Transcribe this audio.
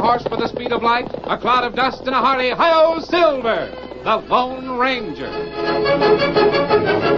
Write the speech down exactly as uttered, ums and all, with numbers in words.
horse with the speed of light, a cloud of dust, and a hearty Hi-Yo Silver, the Lone Ranger.